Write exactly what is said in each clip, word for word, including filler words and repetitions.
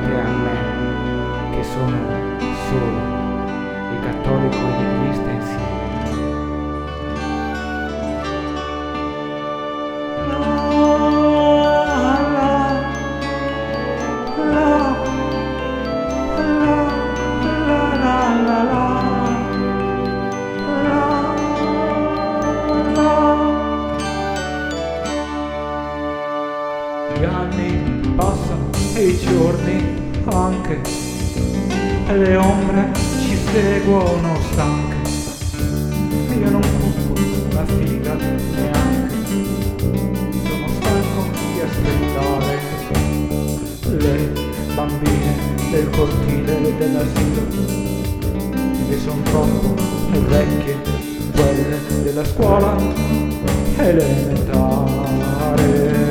te a me, che sono solo e cattolico e nichilista insieme. Gli anni passano e i giorni anche, e le ombre ci seguono stanche. Io non cupo la figa neanche, sono stanco di aspettare le bambine del cortile dell'asilo, e son troppo vecchie quelle della scuola elementare.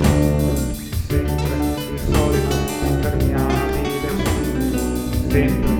Sempre